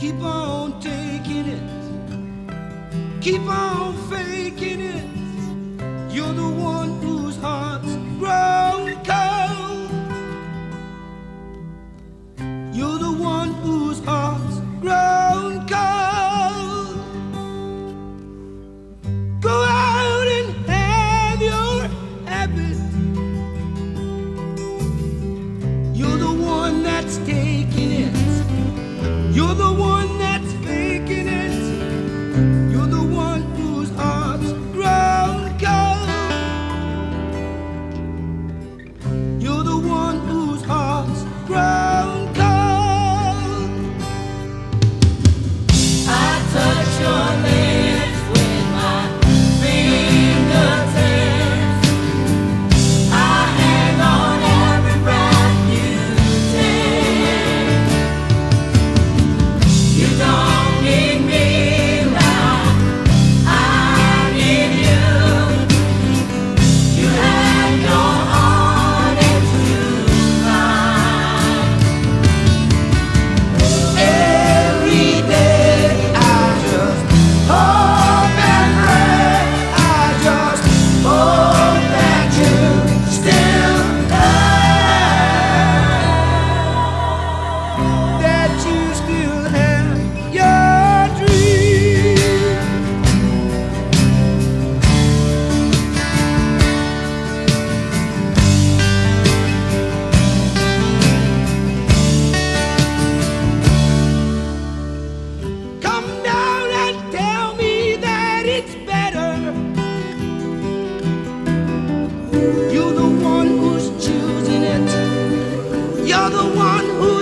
Keep on taking it, keep on faking it. You're the one whose heart's grown cold. You're the one whose heart's grown cold. Go out and have your habit. You're the one that's taking it. You're the one that's faking it. You're the one whose heart's grown cold. You're the one whose heart's grown cold. I touch your lips with my fingertips. I hang on every breath you take. You don't need me now, I need you. You have your heart into mine. Every day I just hope and pray. I just hope that you still have, that you still have your dream. Come down and tell me that it's better. You're the one who's choosing it. You're the one who